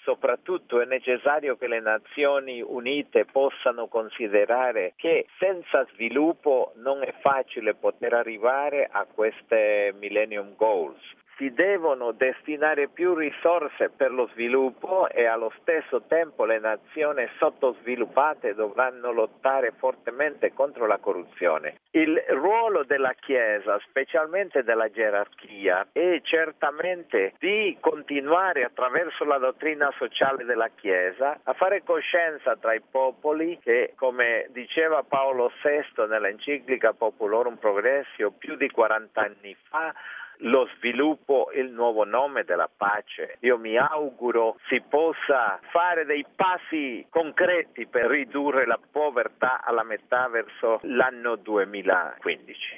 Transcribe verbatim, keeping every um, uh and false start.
soprattutto è necessario che le Nazioni Unite possano considerare che senza sviluppo non è facile poter arrivare a queste Millennium Goals. Si devono destinare più risorse per lo sviluppo e allo stesso tempo le nazioni sottosviluppate dovranno lottare fortemente contro la corruzione. Il ruolo della Chiesa, specialmente della gerarchia, è certamente di continuare attraverso la dottrina sociale della Chiesa a fare coscienza tra i popoli che, come diceva Paolo sesto nell'enciclica Populorum Progressio più di quaranta anni fa, lo sviluppo è il nuovo nome della pace. Io mi auguro si possa fare dei passi concreti per ridurre la povertà alla metà verso l'anno duemilaquindici.